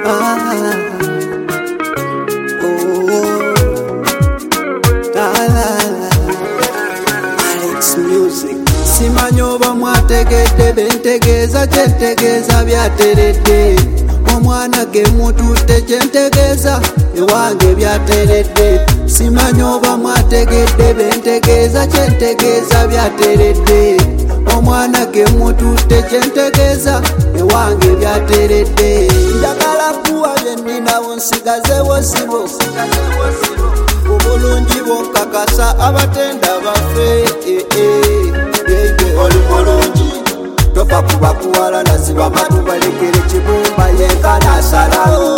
Alex Music. Simanyoba mwategedde bentegeeza kyentegeeza byateredde. Omwana ge mututte kyentegeeza ewange byateredde. Simanyoba mwategedde bentegeeza kyentegeeza byateredde. Omwana ge mututte kyentegeeza ewange byateredde. Njagala kuwa byenninawo nsigazewo sibo. Obulungi bonkakasa abatenda bafe. Oli bulungi tofa kuba kuwala naziba matu balekere kibumba yenkana asalawo.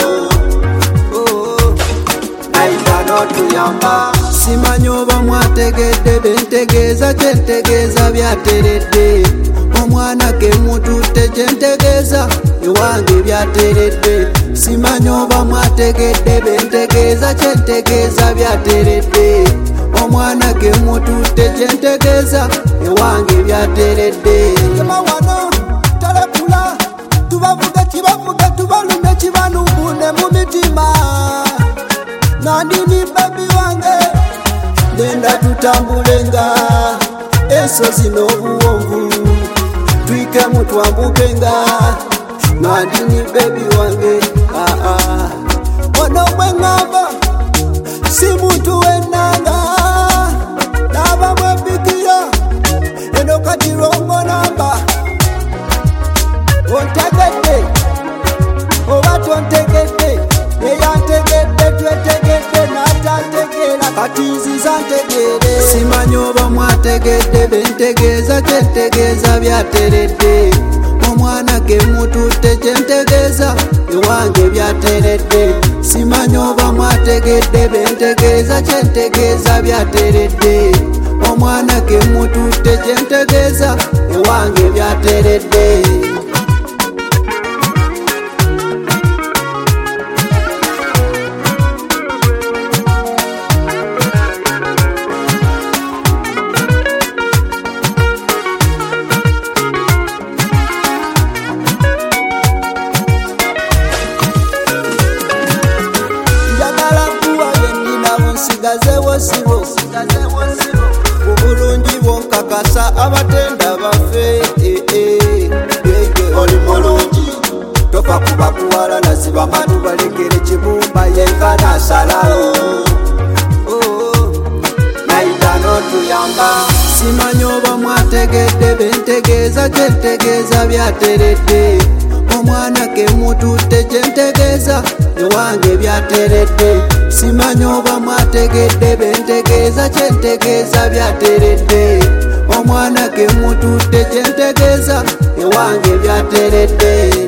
Naita n'otuyamba. Simanyi oba mwategedde bentegeeza kyentegeeza byateredde. Omwana ge mututte kyentegeeza ewange byateredde. Simanyi oba mwategedde bentegeeza kyentegeeza byateredde. Omwana ge mututte kyentegeeza ewange byateredde. Wano talekula tubavuge kibavuge tubalume kibanubune mu mitima. Nandini baby wange nenda tutambulenga ensozi n'obuwonvu twikemu twambukenga. Nandini baby wange ono bweŋŋamba si muntu w'ennanga naba mwebikira eno kati rongo namba. Ontegedde oba tontegedde eyantegedde twetegedde n'atantegeera kati nziza ntegeere. Simanyi oba mwategedde bentegeeza kyentegeeza byateredde. Omwana ge mututte kyentegeeza ewange byateredde. Simanyi oba mwategedde bentegeeza kyentegeeza byateredde. Omwana ge mututte kyentegeeza ewange byateredde. Nsigazewo sibo obulungi bonkakasa abatenda bafe. Oli mulungi tofa kuba kuwala naziba matu balekere kibumba yenkana asalawo. Naita n'otuyamba. Simanyi oba mwategedde bentegeeza kyentegeeza byateredde. Omwana ge mututte kyentegeeza ewange byateredde. Simanyi oba mwategedde bentegeeza kyentegeeza byateredde. Omwana ge mututte kyentegeeza ewange byateredde.